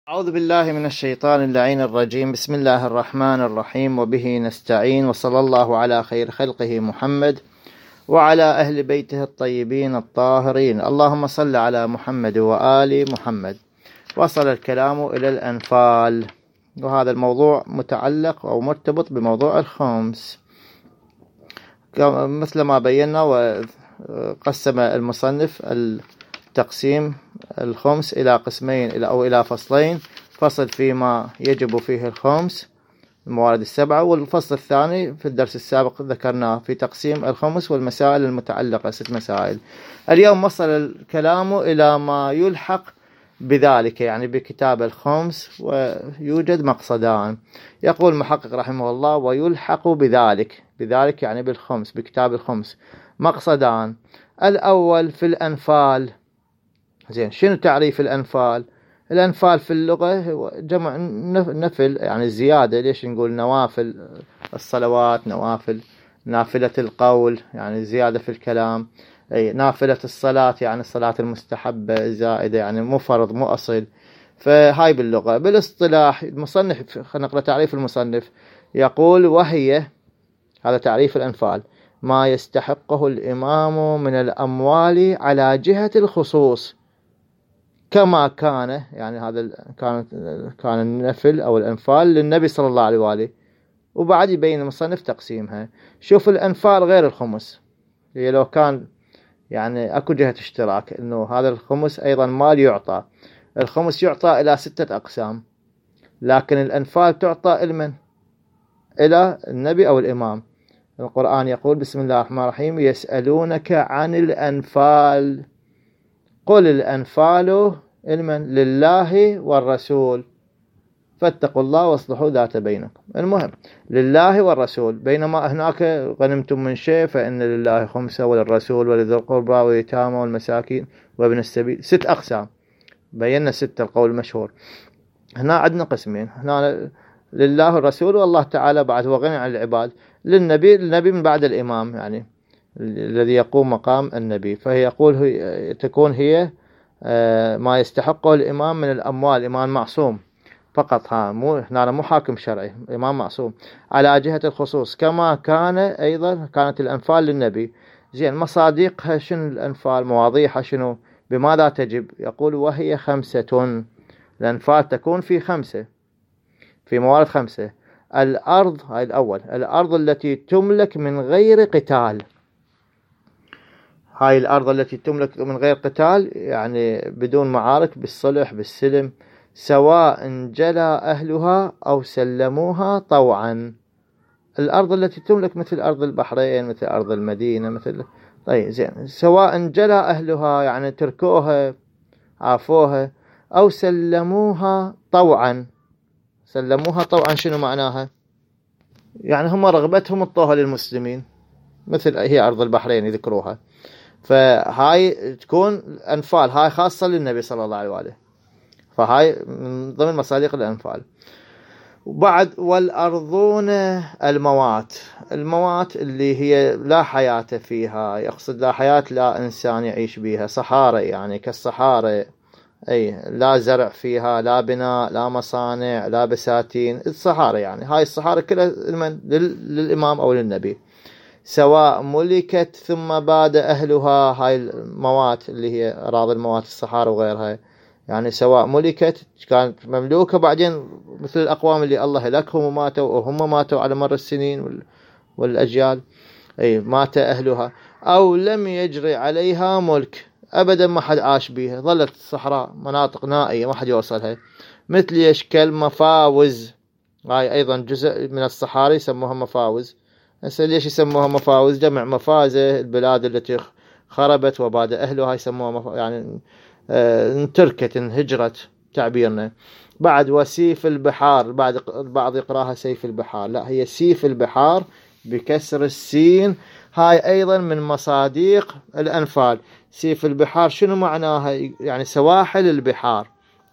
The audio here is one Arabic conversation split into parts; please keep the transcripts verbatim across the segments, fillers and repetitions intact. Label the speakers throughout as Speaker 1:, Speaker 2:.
Speaker 1: أعوذ بالله من الشيطان اللعين الرجيم. بسم الله الرحمن الرحيم، وبه نستعين، وصلى الله على خير خلقه محمد وعلى أهل بيته الطيبين الطاهرين. اللهم صل على محمد وآل محمد. وصل الكلام إلى الأنفال، وهذا الموضوع متعلق أو مرتبط بموضوع الخمس مثل ما بينا. وقسم المصنف التقسيم الخمس إلى قسمين أو إلى فصلين: فصل فيما يجب فيه الخمس، الموارد السبعة، والفصل الثاني في الدرس السابق ذكرناه في تقسيم الخمس والمسائل المتعلقة، ست مسائل. اليوم وصل الكلام إلى ما يلحق بذلك، يعني بكتاب الخمس، ويوجد مقصدان. يقول المحقق رحمه الله: ويلحق بذلك، بذلك يعني بالخمس، بكتاب الخمس، مقصدان. الأول في الأنفال. زين، شنو تعريف الأنفال؟ الأنفال في اللغة جمع نفل، يعني زيادة. ليش نقول نوافل الصلوات، نوافل نافلة القول، يعني زيادة في الكلام. أي نافلة الصلاة يعني الصلاة المستحبة زائدة، يعني مو فرض مو أصل. فهاي باللغة. بالاصطلاح المصنف، خلينا نقرأ تعريف المصنف. يقول: وهي، هذا تعريف الأنفال، ما يستحقه الإمام من الأموال على جهة الخصوص، كما كان، يعني هذا كان كان النفل أو الأنفال للنبي صلى الله عليه وآله. وبعد يبين المصنف تقسيمها. شوف، الأنفال غير الخمس، هي لو كان يعني أكو جهة اشتراك إنه هذا الخمس أيضا مال يعطى. الخمس يعطى إلى ستة أقسام، لكن الأنفال تعطى إلمن؟ إلى النبي أو الإمام. القرآن يقول: بسم الله الرحمن الرحيم: يسألونك عن الأنفال قل الأنفال إلمن؟ لله والرسول فاتقوا الله واصلحوا ذات بينكم. المهم لله والرسول، بينما هناك غنمتم من شيء فإن لله خمسة وللرسول ولذي القربى واليتامى والمساكين وابن السبيل. ست أقسام، بينا ستة القول المشهور. هنا عندنا قسمين، هنا لله والرسول، والله تعالى بعد هو غني عن العباد. للنبي، النبي من بعد الإمام، يعني الذي يقوم مقام النبي. فهي يقول هي تكون هي ما يستحقه الإمام من الأموال. الإمام معصوم فقط، ها مو هنا مو حاكم شرعي، إمام معصوم على جهة الخصوص، كما كان أيضا كانت الأنفال للنبي. زين، مصادقها شنو الأنفال؟ مواضيعها شنو؟ بماذا تجب؟ يقول: وهي خمسة. الأنفال تكون في خمسة، في موارد خمسة. الأرض، هاي الأول، الأرض التي تملك من غير قتال. هاي الأرض التي تملك من غير قتال، يعني بدون معارك، بالصلح بالسلم، سواء جلى أهلها أو سلموها طوعا. الأرض التي تملك مثل أرض البحرين، مثل أرض المدينة، مثل طيب زين، سواء جلى أهلها يعني تركوها عافوها، أو سلموها طوعا. سلموها طوعا شنو معناها؟ يعني هم رغبتهم الطوها للمسلمين، مثل هي أرض البحرين يذكروها. فهاي تكون أنفال، هاي خاصة للنبي صلى الله عليه وآله، فهاي من ضمن مصادق الأنفال. وبعد: والأرضون الموات. الموات اللي هي لا حياة فيها، يقصد لا حياة، لا إنسان يعيش بها، صحاري يعني كالصحاري، أي لا زرع فيها، لا بناء، لا مصانع، لا بساتين، الصحاري. يعني هاي الصحاري كلها للإمام أو للنبي، سواء ملكت ثم بعد أهلها. هاي الموات اللي هي أراضي الموات، الصحاري وغيرها، يعني سواء ملكت كانت مملوكة بعدين، مثل الأقوام اللي الله هلكهم وماتوا، وهم ماتوا على مر السنين والأجيال، أي مات أهلها، أو لم يجري عليها ملك أبدا، ما حد عاش بيها، ظلت صحراء، مناطق نائية ما حد يوصلها، مثل يشكل مفاوز. هاي أيضا جزء من الصحاري يسموها مفاوز. هسه ليش يسموها مفاوز؟ جمع مفازة، البلاد التي خربت وبعد أهلها يسموها مف... يعني آه تركت، انهجرت تعبيرنا. بعد: وسيف البحار. بعد البعض يقراها سيف البحار، لا، هي سيف البحار بكسر السين. هاي أيضا من مصادق الأنفال. سيف البحار شنو معناها؟ يعني سواحل البحار.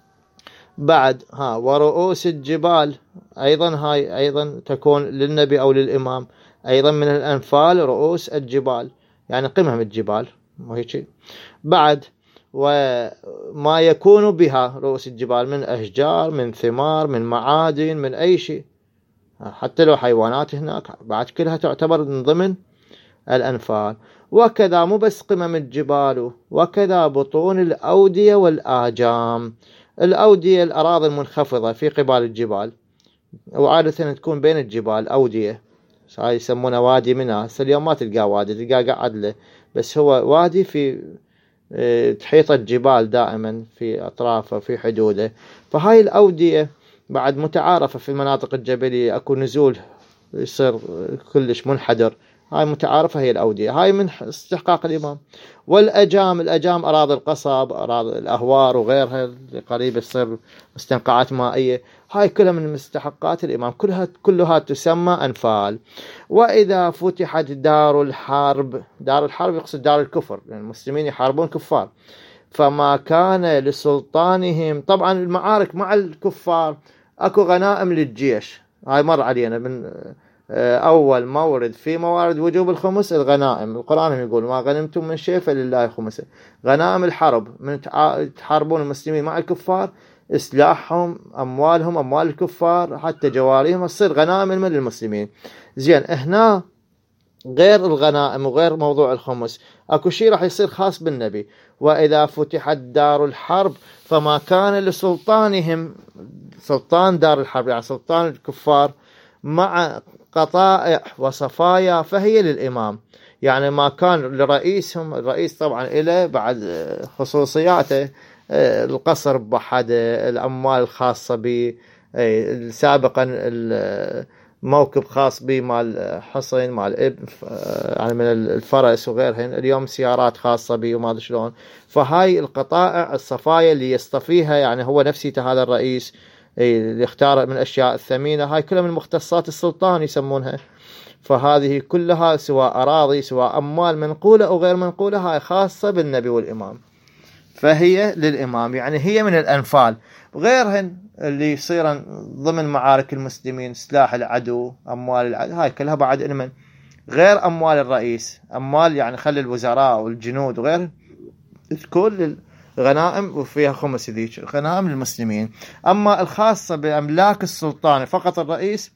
Speaker 1: بعد: ها ورؤوس الجبال، أيضا هاي أيضا تكون للنبي أو للإمام، أيضا من الأنفال رؤوس الجبال، يعني قمم الجبال، وهيك. بعد: وما يكون بها رؤوس الجبال من أشجار، من ثمار، من معادن، من أي شيء، حتى لو حيوانات هناك بعد كلها تعتبر من ضمن الأنفال. وكذا مو بس قمم الجبال، وكذا بطون الأودية والآجام. الأودية الأراضي المنخفضة في قبال الجبال، وعادة تكون بين الجبال أودية، هاي يسمونه وادي منى. هسه اليوم ما تلقاه وادي، تلقاه قاعد له، بس هو وادي في تحيط الجبال دائما في أطرافه في حدوده. فهاي الأودية بعد متعارفة في المناطق الجبلية، أكو نزول يصير كلش منحدر، هاي متعارفة هي الأودية، هاي من استحقاق الإمام. والأجام، الأجام أراضي القصب، أراضي الأهوار وغيرها اللي قريبة تصير مستنقعات مائية، هاي كلها من مستحقات الإمام، كلها كلها تسمى أنفال. وإذا فتحت دار الحرب، دار الحرب يقصد دار الكفر، يعني المسلمين يحاربون كفار، فما كان لسلطانهم، طبعا المعارك مع الكفار أكو غنائم للجيش، هاي مر علينا من أول مورد في موارد وجوب الخمس الغنائم. القرآن يقول ما غنمتم من شيء فلله خمسه. غنائم الحرب من تحاربون المسلمين مع الكفار، إسلاحهم، أموالهم، أموال الكفار، حتى جواريهم تصير غنائم من المسلمين. زين، هنا غير الغنائم وغير موضوع الخمس أكو شيء راح يصير خاص بالنبي. وإذا فتحت دار الحرب فما كان لسلطانهم، سلطان دار الحرب يعني سلطان الكفار، مع قطائع وصفايا فهي للإمام. يعني ما كان لرئيسهم، الرئيس طبعا إله بعد خصوصياته، القصر بحده، الأموال الخاصة به، سابقا موكب خاص به مال حصن مال إب يعني من الفرس وغيرهن، اليوم سيارات خاصة به وما أدري شلون. فهاي القطائع الصفايا اللي يصطفيها يعني هو نفسيته هذا الرئيس اللي يختار من الأشياء الثمينة، هاي كلها من مختصات السلطان يسمونها. فهذه كلها سواء أراضي سواء أموال منقولة أو غير منقولة، هاي خاصة بالنبي والإمام، فهي للإمام، يعني هي من الأنفال. غيرهن اللي يصيرن ضمن معارك المسلمين، سلاح العدو، أموال العدو، هاي كلها بعد من غير أموال الرئيس، أموال يعني خلي الوزراء والجنود وغير، كل غنائم وفيها خمس ذيك غنائم للمسلمين. أما الخاصة بأملاك السلطان فقط الرئيس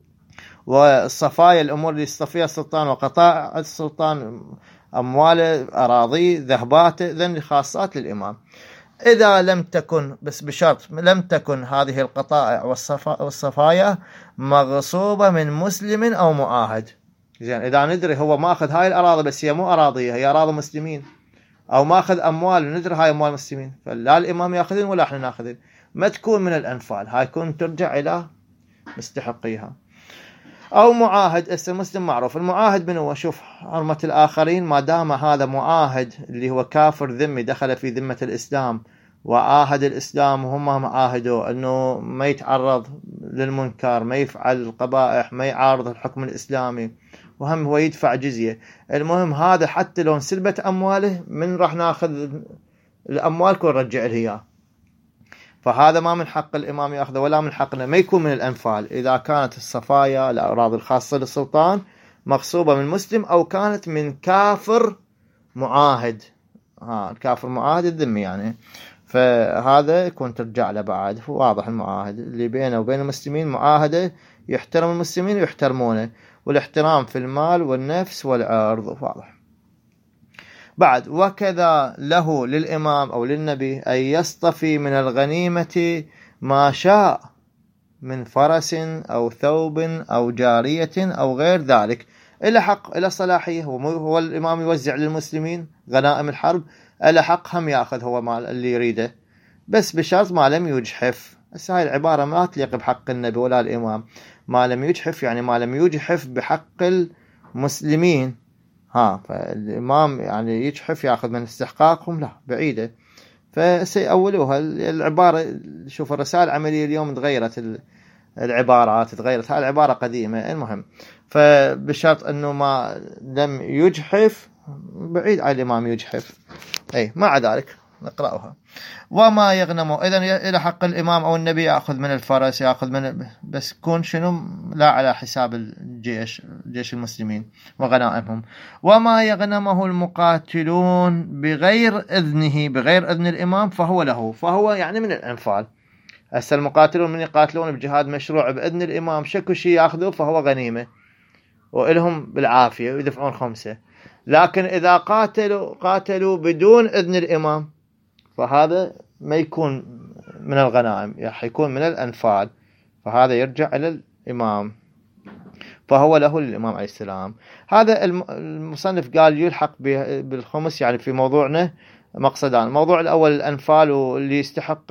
Speaker 1: والصفايا، الأمور اللي يصطفيها السلطان وقطاع السلطان، أمواله، أراضي، ذهباته، ذن خاصات للإمام. إذا لم تكن، بس بشرط، لم تكن هذه القطائع والصفايا مغصوبة من مسلم أو معاهد. زين، إذا ندري هو ما أخذ هاي الأراضي بس هي مو أراضية، هي أراضي مسلمين، أو ما أخذ أموال ندري هاي أموال مسلمين، فلا الإمام يأخذين ولا إحنا نأخذين، ما تكون من الأنفال، هاي كون ترجع إلى مستحقيها. أو معاهد، اسم المسلم معروف، المعاهد من هو؟ شوف حرمة الآخرين، ما دام هذا معاهد اللي هو كافر ذمي دخل في ذمة الإسلام وعاهد الإسلام وهم معاهدوا أنه ما يتعرض للمنكر، ما يفعل القبائح، ما يعارض الحكم الإسلامي، وهم هو يدفع جزية. المهم هذا حتى لو انسلبت أمواله من راح ناخذ الأموال كون رجع لها، فهذا ما من حق الإمام يأخذه ولا من حقنا، ما يكون من الأنفال إذا كانت الصفايا الأراضي الخاصة للسلطان مغصوبة من مسلم أو كانت من كافر معاهد، ها الكافر معاهد الذمي يعني، فهذا يكون ترجع له بعد. واضح المعاهد اللي بينه وبين المسلمين معاهدة يحترم المسلمين ويحترمونه، والاحترام في المال والنفس والعرض، واضح. بعد وكذا له للإمام أو للنبي أن يصطفي من الغنيمة ما شاء من فرس أو ثوب أو جارية أو غير ذلك، إلى حق إلى صلاحية، هو الإمام يوزع للمسلمين غنائم الحرب، إلى حق هم يأخذ هو مال اللي يريده، بس بشرط ما لم يجحف. بس هاي العبارة ما تليق بحق النبي ولا الإمام، ما لم يجحف يعني ما لم يجحف بحق المسلمين، ها فالإمام يعني يجحف يأخذ من استحقاقهم، لا بعيدة، فسيأولوها العبارة. شوف الرسائل العملية اليوم تغيرت، العبارات تغيرت، هاي العبارة قديمة. المهم فبشرط أنه ما لم يجحف، بعيد عن الإمام يجحف، أي مع ذلك نقرأها. وما يغنمه، إذن إلى حق الإمام أو النبي يأخذ من الفرس، يأخذ من، بس كون شنو لا على حساب الجيش، جيش المسلمين وغنائمهم. وما يغنمه المقاتلون بغير إذنه، بغير إذن الإمام فهو له، فهو يعني من الأنفال. هسه المقاتلون من يقاتلون بجهاد مشروع بإذن الإمام شكو شيء يأخذوه فهو غنيمة وإلهم بالعافية ويدفعون خمسة. لكن إذا قاتلوا قاتلوا بدون إذن الإمام فهذا ما يكون من الغنائم، يكون من الأنفال، فهذا يرجع إلى الإمام، فهو له للإمام عليه السلام. هذا المصنف قال يلحق بالخمس يعني في موضوعنا مقصدان. الموضوع الأول الأنفال واللي يستحق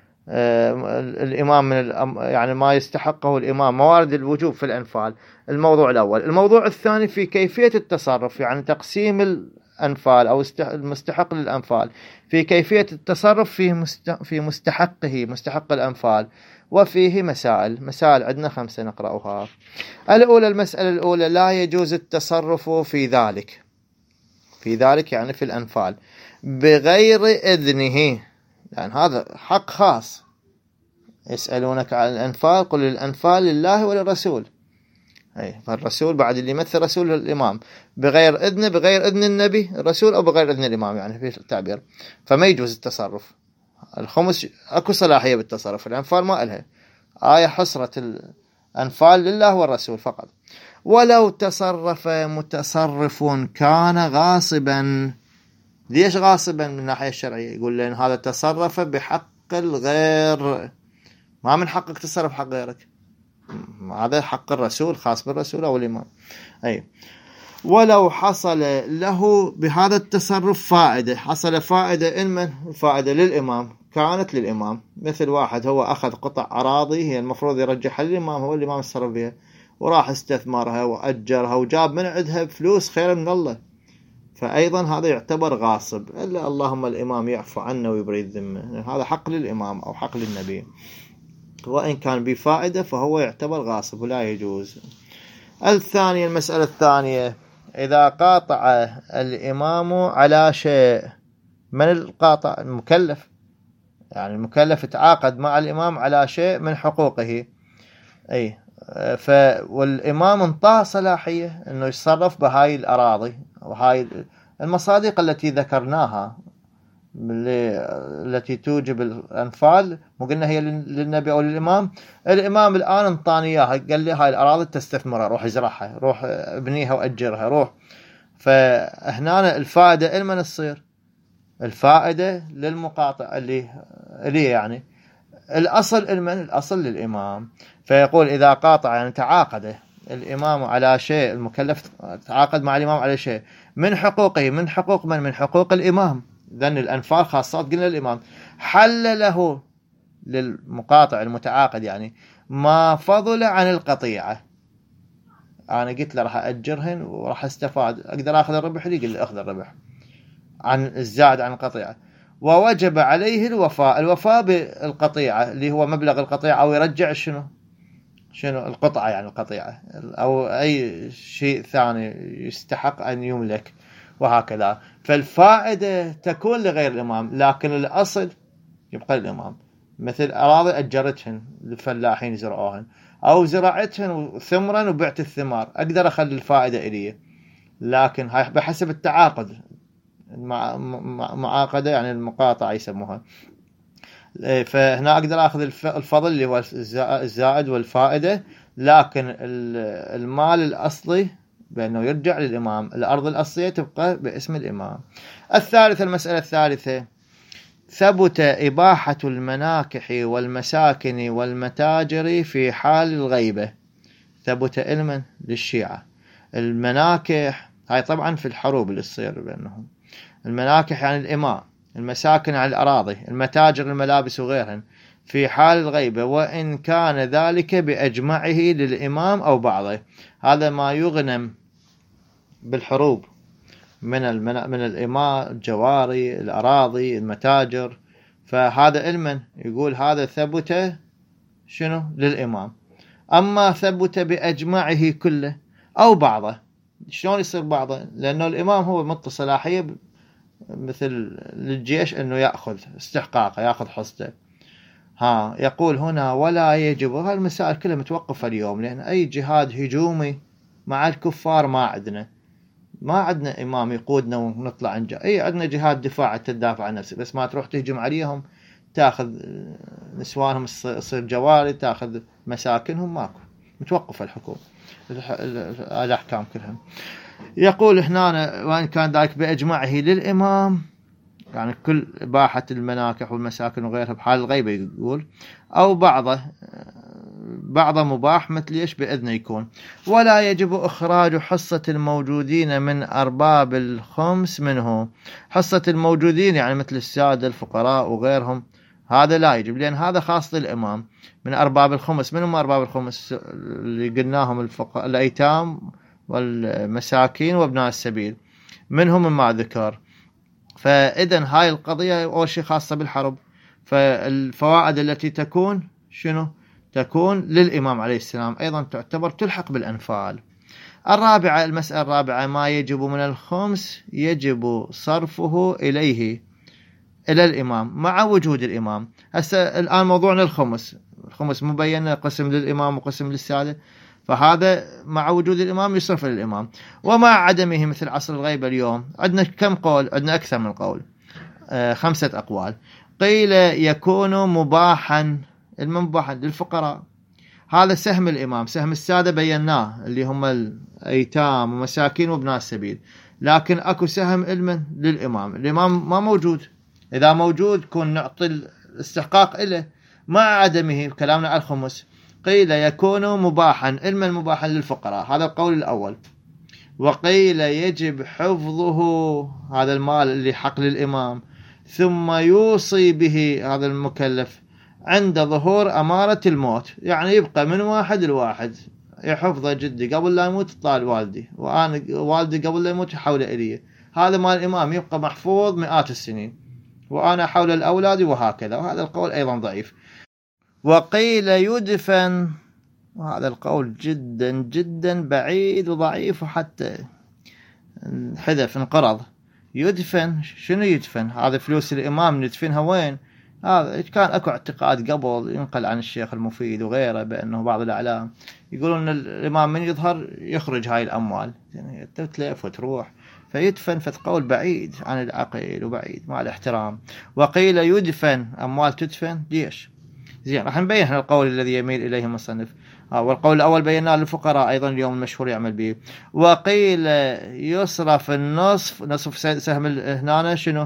Speaker 1: الإمام من يعني ما يستحقه الإمام، موارد الوجوب في الأنفال، الموضوع الأول. الموضوع الثاني في كيفية التصرف، يعني تقسيم الأنفال أو المستحق للأنفال، في كيفية التصرف في في مستحقه، مستحق الأنفال. وفيه مسائل، مسائل عندنا خمسة نقرأها. الأولى، المسألة الأولى، لا يجوز التصرف في ذلك، في ذلك يعني في الأنفال بغير إذنه، يعني هذا حق خاص. يسألونك عن الأنفال قل الأنفال لله وللرسول، أي فالرسول بعد اللي يمثل رسول الإمام، بغير إذنه، بغير إذن النبي الرسول أو بغير إذن الإمام يعني في التعبير، فما يجوز التصرف. الخمس أكو صلاحية بالتصرف، الأنفال ما إلها، آية حصرة الأنفال لله والرسول فقط. ولو تصرف متصرف كان غاصبا، ليش غاصبا من الناحية الشرعية؟ يقول لأن هذا تصرف بحق الغير، ما من حقك تصرف حق غيرك، هذا حق الرسول، خاص بالرسول أو الإمام. أي ولو حصل له بهذا التصرف فائدة، حصل فائدة إنمن فائدة للإمام، كانت للإمام، مثل واحد هو أخذ قطع أراضي هي المفروض يرجعها للإمام، هو الإمام يتصرف بها، وراح استثمرها وأجرها وجاب من عندها فلوس خير من الله، فأيضا هذا يعتبر غاصب، إلا اللهم الإمام يعفو عنه ويبري الذمة، هذا حق للإمام أو حق للنبي، وإن كان بفائدة فهو يعتبر غاصب ولا يجوز. الثانية، المسألة الثانية، إذا قاطع الإمام على شيء، من القاطع؟ المكلف، يعني المكلف تعاقد مع الإمام على شيء من حقوقه، أي ف والإمام انطاه صلاحية إنه يتصرف بهاي الأراضي وهاي المصادق التي ذكرناها التي توجب الأنفال، مو قلنا هي للنبي أو للإمام. الإمام الآن انطاني إياها، قال لي هاي الأراضي تستثمرها، روح ازرعها، روح ابنيها وأجرها، روح. فهنا الفائدة إلمن تصير؟ الفائدة للمقاطع اللي اللي يعني الأصل إلمن؟ الأصل للإمام. فيقول إذا قاطع يعني تعاقد الإمام على شيء، المكلف تعاقد مع الإمام على شيء من حقوقه، من حقوق من؟ من حقوق الإمام، ذن الأنفال خاصات قلنا الإمام، حل له للمقاطع المتعاقد يعني ما فضل عن القطيعة. أنا قلت له راح أجرهن وراح استفاد، أقدر أخذ الربح لي، قل لي أخذ الربح عن الزائد عن القطيعة، ووجب عليه الوفاء، الوفاء بالقطيعة اللي هو مبلغ القطيعة، أو يرجع شنو شنو القطعة يعني القطيعة، أو أي شيء ثاني يستحق أن يملك، وهكذا. فالفائدة تكون لغير الإمام، لكن الأصل يبقى للإمام. مثل أراضي أجرتهن الفلاحين يزرعوهن، أو زرعتهن ثمرا وبعت الثمار، أقدر أخلي الفائدة إلي، لكن هاي بحسب التعاقد، معاقدة يعني المقاطعة يسموها. فهنا أقدر أخذ الفضل اللي هو الزائد والفائدة، لكن المال الأصلي بأنه يرجع للإمام، الأرض الأصلية تبقى باسم الإمام. الثالثة، المسألة الثالثة، ثبت إباحة المناكح والمساكن والمتاجر في حال الغيبة. ثبت علما للشيعة. المناكح هاي طبعا في الحروب اللي تصير بينهم، المناكح يعني الإماء، المساكن على الأراضي، المتاجر الملابس وغيرهن في حال الغيبة، وإن كان ذلك بأجمعه للإمام أو بعضه. هذا ما يغنم بالحروب من من الإماء، الجواري، الأراضي، المتاجر، فهذا علما يقول هذا ثبت شنو للإمام. أما ثبت بأجمعه كله أو بعضه، شلون يصير بعضه؟ لأنه الإمام هو متصلاحية مثل للجيش أنه يأخذ استحقاقه، يأخذ حصته. ها يقول هنا ولا يجب، هالمسائل كلها متوقفة اليوم، لأن أي جهاد هجومي مع الكفار ما عندنا ما عندنا إمام يقودنا ونطلع نجا. أي عندنا جهاد دفاع تدافع عن نفسك، بس ما تروح تهجم عليهم تاخذ نسوانهم يصير جواري، تاخذ مساكنهم، ماكو، متوقفة الحكومة الأحكام كلها. يقول هنا وإن كان ذلك بإجماعه للإمام، يعني كل باحة المناكح والمساكن وغيرها بحال الغيبة يقول، أو بعضه بعض مباح مثل إيش بإذنه يكون. ولا يجب إخراج حصة الموجودين من أرباب الخمس منه. حصة الموجودين يعني مثل السادة الفقراء وغيرهم، هذا لا يجب، لأن هذا خاص للإمام. من أرباب الخمس، منهم أرباب الخمس اللي قلناهم الفقراء الأيتام والمساكين وابناء السبيل، منهم ما ذكر. فإذن هاي القضية أول شيء خاصة بالحرب، فالفوائد التي تكون شنو؟ تكون للإمام عليه السلام، أيضا تعتبر تلحق بالأنفال. الرابعة، المسألة الرابعة، ما يجب من الخمس يجب صرفه إليه إلى الإمام مع وجود الإمام. هسه الآن موضوعنا الخمس، الخمس مبين قسم للإمام وقسم للسادة، فهذا مع وجود الإمام يصرف للإمام. ومع عدمه مثل عصر الغيبة اليوم عندنا كم قول؟ عندنا أكثر من قول، آه خمسة أقوال. قيل يكون مباحا، المباحا للفقراء، هذا سهم الإمام. سهم السادة بيناه اللي هم الأيتام ومساكين وابناء السبيل، لكن أكو سهم المن للإمام. الإمام ما موجود، إذا موجود كون نعطي الاستحقاق إله. مع عدمه كلامنا على الخمس، قيل يكون مباحا، المن مباحا للفقراء، هذا القول الأول. وقيل يجب حفظه، هذا المال اللي حق للإمام، ثم يوصي به هذا المكلف عند ظهور أمارة الموت، يعني يبقى من واحد لواحد يحفظه. جدي قبل لا يموت طال والدي، وأنا والدي قبل لا يموت يحول إلي، هذا مال الإمام يبقى محفوظ مئات السنين، وأنا حول الأولاد، وهكذا. وهذا القول أيضا ضعيف. وقيل يدفن، وهذا القول جدا جدا بعيد وضعيف، وحتى حذف انقرض. يدفن، شنو يدفن؟ هذا فلوس الإمام ندفنها وين؟ هذا كان اكو اعتقاد قبل ينقل عن الشيخ المفيد وغيره بأنه بعض الأعلام يقولون أن الإمام من يظهر يخرج هاي الأموال، يعني تتلف وتروح، فيدفن. فالقول بعيد عن العقل وبعيد مع الاحترام. وقيل يدفن، أموال تدفن ليش؟ زين، راح نبين القول الذي يميل إليه المصنف. آه والقول الأول بيناه للفقراء، أيضا اليوم المشهور يعمل به. وقيل يصرف النصف، نصف سهم هنا شنو؟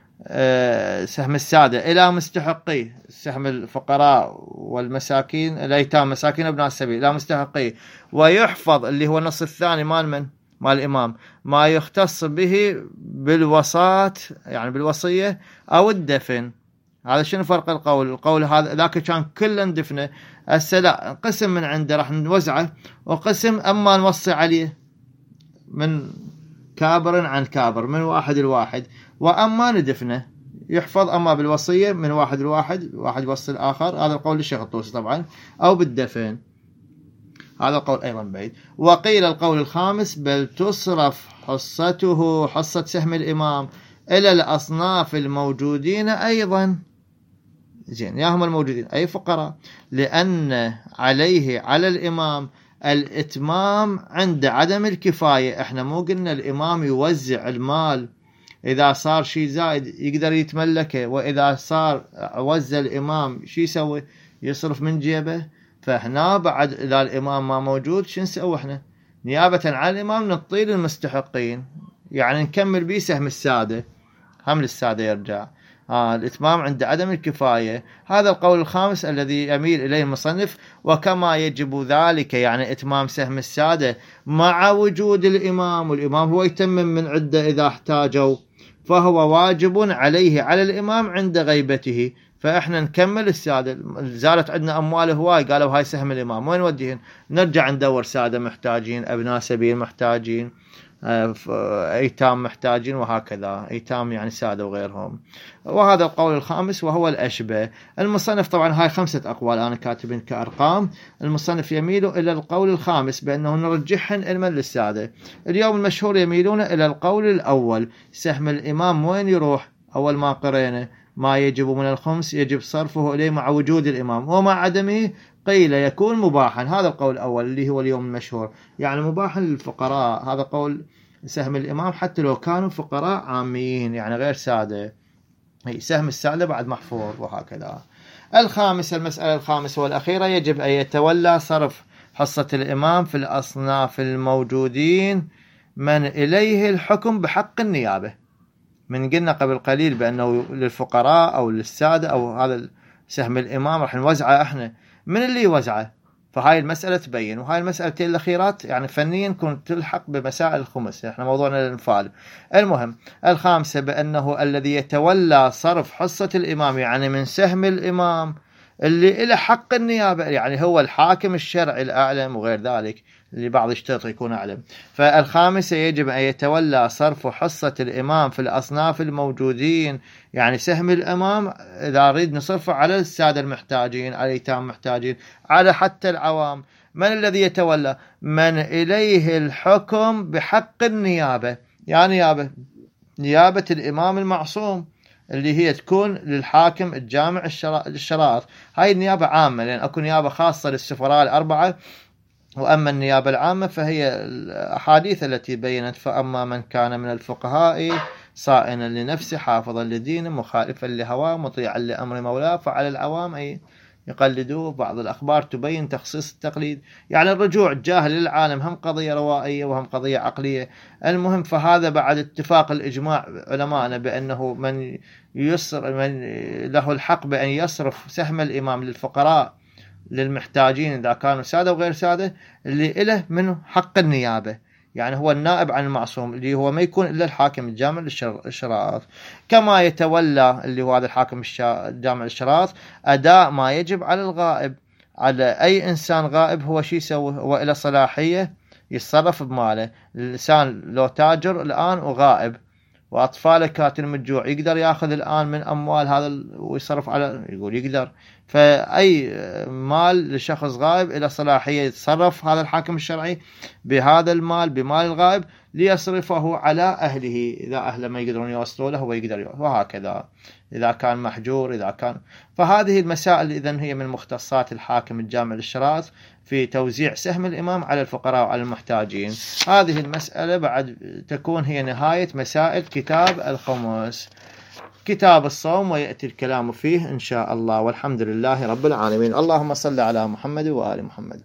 Speaker 1: آه سهم السادة إلى مستحقيه، سهم الفقراء والمساكين الأيتام مساكين ابناء السبيل إلى مستحقيه. ويحفظ اللي هو النص الثاني مال من؟ مال الإمام، ما يختص به بالوصاة، يعني بالوصية أو الدفن. هذا شنو فرق القول؟ القول هذا ذاك كان كله دفنه، هسه لا، قسم من عنده راح نوزعه، وقسم أما نوصي عليه من كابر عن كابر، من واحد لواحد، وأما ندفنه يحفظ أما بالوصية من واحد لواحد، واحد يوصي الآخر. هذا القول للشيخ الطوسي طبعا، أو بالدفن، هذا القول أيضا بعيد. وقيل القول الخامس بل تصرف حصته، حصة سهم الإمام، إلى الأصناف الموجودين أيضا. زين، يا هم الموجودين أي فقراء، لأن عليه على الإمام الإتمام عند عدم الكفاية. احنا مو قلنا الإمام يوزع المال، إذا صار شيء زائد يقدر يتملكه، وإذا صار وزع الإمام شي يسوي؟ يصرف من جيبه. فهنا بعد إذا الإمام ما موجود شو نسوي احنا؟ نيابة عن الإمام نطيل المستحقين، يعني نكمل بيه سهم السادة، هم للسادة يرجع. آه الإتمام عند عدم الكفاية، هذا القول الخامس الذي يميل إليه المصنف. وكما يجب ذلك، يعني إتمام سهم السادة مع وجود الإمام، والإمام هو يتمم من عدة إذا احتاجوا، فهو واجب عليه على الإمام عند غيبته. فإحنا نكمل السادة، زالت عندنا أموال هواي، قالوا هاي سهم الإمام، وين نوديهن؟ نرجع ندور سادة محتاجين، أبناء سبيل محتاجين، أيتام محتاجين وهكذا، أيتام يعني سادة وغيرهم. وهذا القول الخامس وهو الأشبه. المصنف طبعا هاي خمسة أقوال أنا كاتبين كأرقام، المصنف يميل إلى القول الخامس بأنه نرجحهن علما للسادة. اليوم المشهور يميلون إلى القول الأول، سهم الإمام وين يروح؟ أول ما قرينا ما يجب من الخمس يجب صرفه إليه مع وجود الإمام، ومع عدمه قيل يكون مباحا. هذا القول الأول اللي هو اليوم المشهور، يعني مباحا للفقراء. هذا قول سهم الإمام حتى لو كانوا فقراء عاميين يعني غير سادة، سهم السادة بعد محفوظ وهكذا. الخامس، المسألة الخامسة والأخيرة، يجب أن يتولى صرف حصة الإمام في الأصناف الموجودين من إليه الحكم بحق النيابة. من قلنا قبل قليل بأنه للفقراء أو للسادة أو هذا سهم الإمام راح نوزعه إحنا، من اللي يوزعه؟ فهاي المسألة تبين. وهاي المسألتين الأخيرات يعني فنيا كنت تلحق بمسائل الخمس، احنا موضوعنا الانفال. المهم الخامسة بأنه الذي يتولى صرف حصة الإمام يعني من سهم الإمام اللي إلى حق النيابة، يعني هو الحاكم الشرعي الأعلم وغير ذلك، اللي بعض يشترط يكون أعلم. فالخامسة يجب أن يتولى صرف حصة الإمام في الأصناف الموجودين، يعني سهم الإمام إذا أريد نصرفه على السادة المحتاجين، على الأيتام المحتاجين، على حتى العوام. من الذي يتولى؟ من إليه الحكم بحق النيابة، يعني نيابة نيابة الإمام المعصوم اللي هي تكون للحاكم الجامع الشرائط. هاي النيابة عامة، لأن أكو نيابة خاصة للسفراء الأربعة، وأما النيابة العامة فهي الأحاديث التي بينت: فأما من كان من الفقهاء صائنا لنفسه حافظا لدينه مخالفا لهواه مطيعا لأمر مولاه فعلى العوام أي يقلدوه. بعض الأخبار تبين تخصيص التقليد، يعني الرجوع الجاهل للعالم هم قضية روائية وهم قضية عقلية. المهم فهذا بعد اتفاق الإجماع علماءنا بأنه من يسر من له الحق بأن يصرف سهم الإمام للفقراء للمحتاجين إذا كانوا سادة وغير سادة، اللي إله منه حق النيابة، يعني هو النائب عن المعصوم اللي هو ما يكون إلا الحاكم الجامع للشرائط. كما يتولى اللي هو هذا الحاكم الجامع للشرائط أداء ما يجب على الغائب. على أي إنسان غائب هو شي يسوي؟ هو إلى صلاحية يتصرف بماله. الإنسان لو تاجر الآن وغائب وأطفاله كاتل من الجوع، يقدر يأخذ الآن من أموال هذا ويصرف على؟ يقول يقدر. فأي مال لشخص غائب إلى صلاحية يتصرف هذا الحاكم الشرعي بهذا المال، بمال الغائب، ليصرفه على أهله. إذا أهله ما يقدرون يوصلوا له هو يقدر يوصل، وهكذا إذا كان محجور، إذا كان. فهذه المسائل إذن هي من مختصات الحاكم الجامع للشرائط في توزيع سهم الإمام على الفقراء وعلى المحتاجين. هذه المسألة بعد تكون هي نهاية مسائل كتاب الخمس، كتاب الصوم، ويأتي الكلام فيه إن شاء الله. والحمد لله رب العالمين. اللهم صل على محمد وآل محمد.